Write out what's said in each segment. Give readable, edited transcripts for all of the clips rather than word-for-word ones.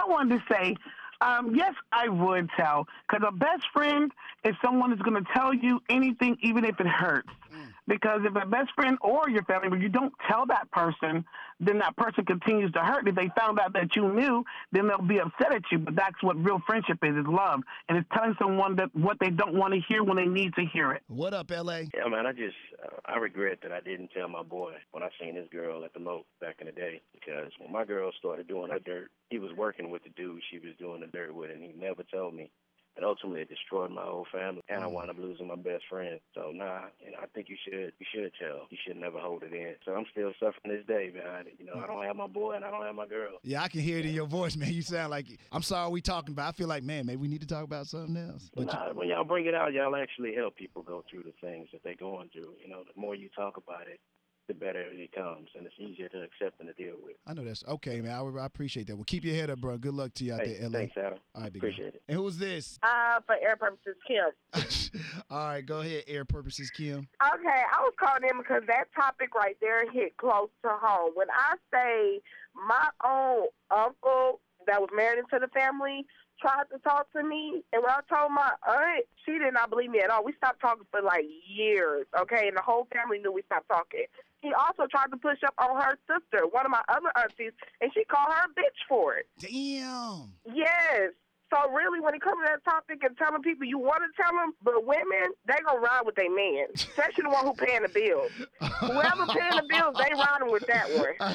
I wanted to say, yes, I would tell. Because a best friend is someone who's going to tell you anything, even if it hurts. Because if a best friend or your family, but you don't tell that person, then that person continues to hurt. If they found out that you knew, then they'll be upset at you. But that's what real friendship is love. And it's telling someone that what they don't want to hear when they need to hear it. What up, L.A.? Yeah, man, I regret that I didn't tell my boy when I seen this girl at the Moat back in the day, because when my girl started doing her dirt, he was working with the dude she was doing the dirt with, and he never told me. And ultimately, it destroyed my whole family, and I wound up losing my best friend. So, I think you should tell. You should never hold it in. So I'm still suffering this day behind it. I don't have my boy, and I don't have my girl. Yeah, I can hear it in your voice, man. You sound like, I'm sorry we talking, but I feel like, man, maybe we need to talk about something else. But when y'all bring it out, y'all actually help people go through the things that they're going through. The more you talk about it, the better it comes, and it's easier to accept and to deal with. I know that's okay, man. I appreciate that. Well, keep your head up, bro. Good luck to you out there, LA. Thanks, Adam. All right, big Appreciate it. And who's this? For air purposes, Kim. All right, go ahead, air purposes, Kim. Okay, I was calling in because that topic right there hit close to home. When I say my own uncle that was married into the family tried to talk to me, and when I told my aunt, she did not believe me at all. We stopped talking for like years, okay, and the whole family knew we stopped talking. He also tried to push up on her sister, one of my other aunties, and she called her a bitch for it. Damn. Yes. So really, when it comes to that topic and telling people you want to tell them, but women, they going to ride with their man, especially the one who paying the bills. Whoever paying the bills, they riding with that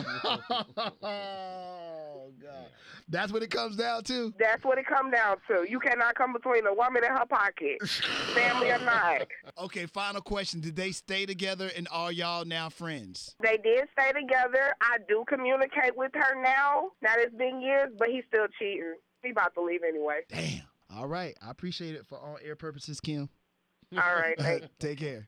one. Oh, God. That's what it comes down to? That's what it comes down to. You cannot come between a woman and her pocket, family or not. Okay, final question. Did they stay together, and are y'all now friends? They did stay together. I do communicate with her now. Now, it's been years, but he's still cheating. He about to leave anyway. Damn. All right. I appreciate it for all air purposes, Kim. All right. Thanks. Take care.